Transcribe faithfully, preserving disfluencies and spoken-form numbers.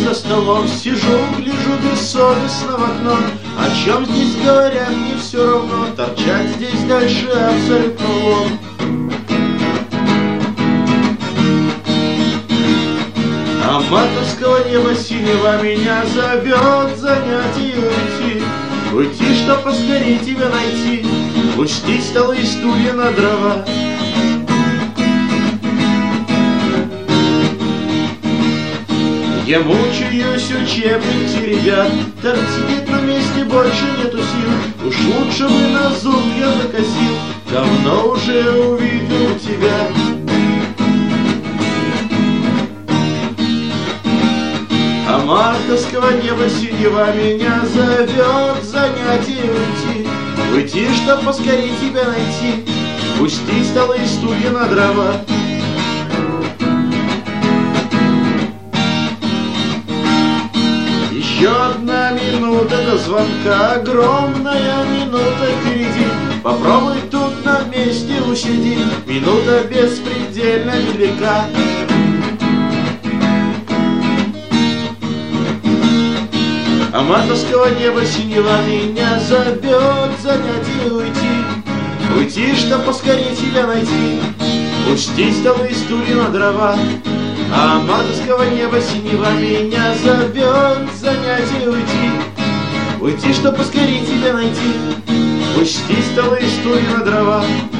за столом сижу, гляжу бессовестно в окно. О чем здесь говорят, мне все равно, торчать здесь дальше абсолютно лом. А мартовского неба синего меня зовет занятие уйти. Уйти, чтоб поскорей тебя найти, пустить столы и стулья на дрова. Я мучаюсь, учебник теребят, торчит на месте, больше нету сил. Уж лучше бы на зуб я закосил, давно уже увидел тебя. А мартовского неба синего меня зовет занятие уйти. Уйти, чтоб поскорей тебя найти, пустить столы и стулья на дрова. Еще одна минута до звонка, огромная минута впереди. Попробуй тут на месте усиди, минута беспредельно велика. А мартовского неба синего меня зовет занятие уйти. Уйти, чтоб поскорей тебя найти, пустить столы и стулья на дрова. А мартовского неба синего меня зовет занятие уйти. Уйти, чтоб поскорей тебя найти, пустить столы и стулья на дрова.